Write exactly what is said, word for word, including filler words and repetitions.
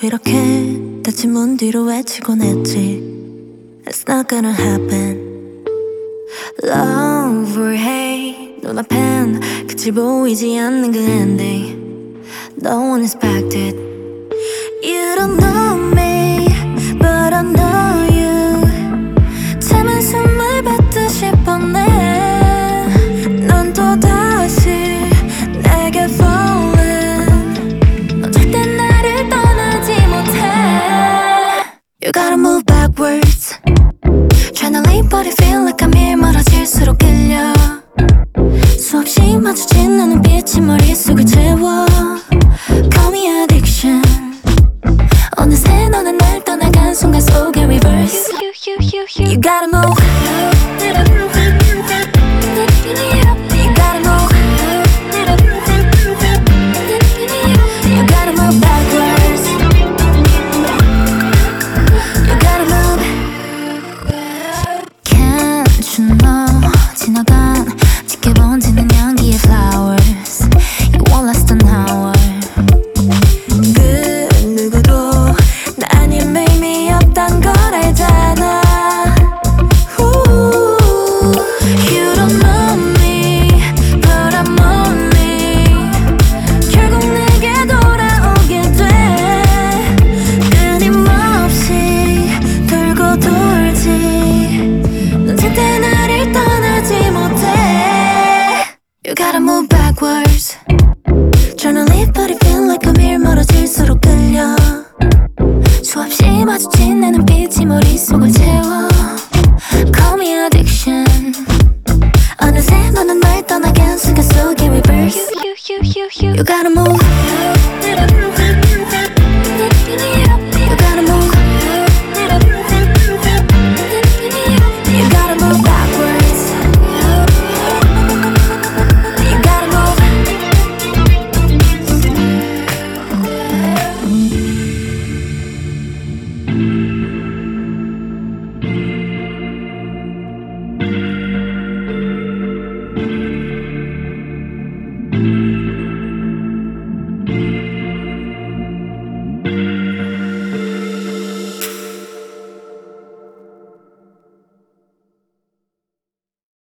이렇게 다친 문 뒤로 외치곤 했지. It's not gonna happen. Love or hate, 눈앞엔 끝이 보이지 않는 그 ending. No one expected. You don't know me, but I know you. 참은 숨을 뱉듯이 뻔해. 넌 또다시 내게 falling. 넌 절대 나를 떠나지 못해. You gotta move backwards. Tryna leave but it feel like I'm here. 멀어질수록 끌려. 수없이 마주친 너 눈빛이 머릿속을 채워. Call me addiction. 어느새 너는 날 떠나간 순간 속에 reverse. You gotta move. You gotta move. You gotta move backwards. You gotta move. Can't you know 지나간 짙게 번지는 향기의 flowers. You won't last an hour. 그 누구도 나 아님 의미 없단 걸 알잖아. Ooh, you don't know me, but I'm only. 결국 내게 돌아오게 돼. 끊임없이 돌고 돌지. 넌 절대 나를 떠나지 못해. You gotta move backwards. Tryna leave but it feel like I'm here. 멀어질수록 끌려. 수없이 마주친 내 눈빛이 머릿속을 채워. Call me addiction. 어느새 너는 날 떠나간 순간 속에 reverse. You gotta move.